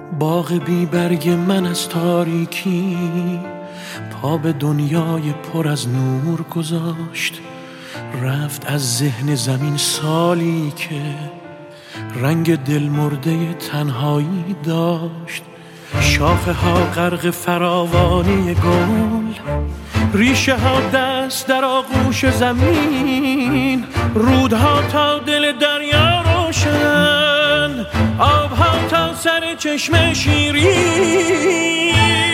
باغ بی برگ من از تاریکی پا به دنیای پر از نور گذاشت. رفت از ذهن زمین سالی که رنگ دلمرده تنهایی داشت. شاخه ها غرق فراوانی گل، ریشه ها دست در آغوش زمین، رودها تا دل دریا روشن، آبها تا سر چشم شیرین.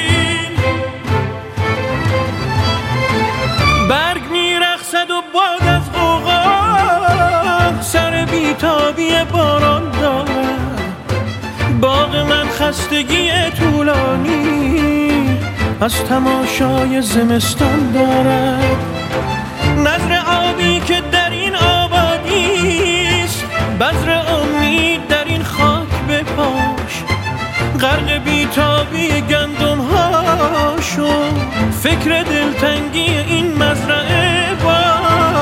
برگ میرقصد و باد از غوغا سر بیتابی باران دارد. باغ من خستگی طولانی از تماشای زمستان دارد. نظر آبی که در این آبادیست، بذر امید در این خاک بپاش. غرق بیتابی گندم ها شو، فکر دلتنگی این مزرعه باش.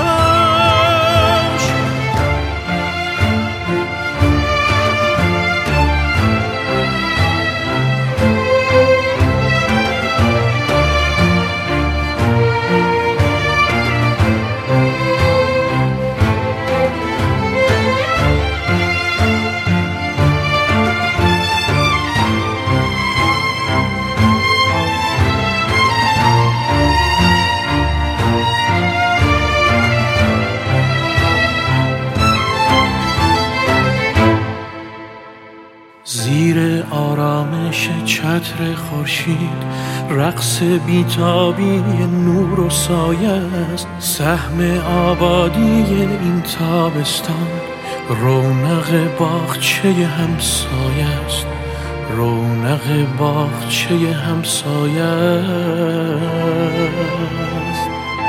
زیر آرامش چتر خورشید رقص بیتابی نور و سایه است. سهم آبادی این تابستان رونق باغچه همسایه است. رونق باغچه همسایه است.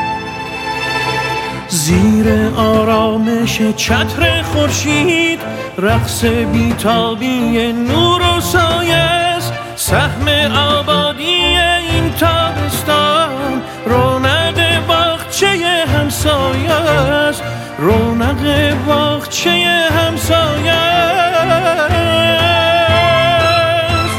زیر آرامش چتر خورشید رقص بیتابی نور و سایه است. سهم آبادی این تابستان رونق باغچه همسایه است. رونق باغچه همسایه است.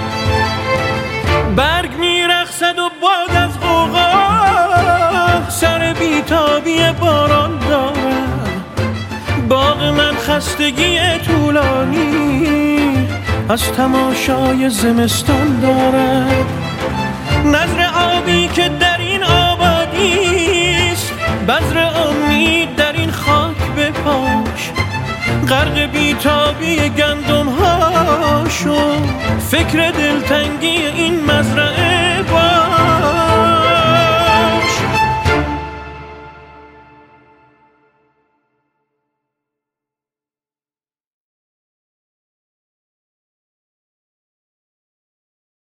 برگ میرقصد و باد از غوغا سر بیتابی باران دارد. باغ من خستگی طولانی از تماشای زمستان دارد. نظر آبی که در این آبادیست، بذر امید در این خاک بپاش. غرق بیتابی گندم ها شو، فکر دلتنگی این مزرعه باش.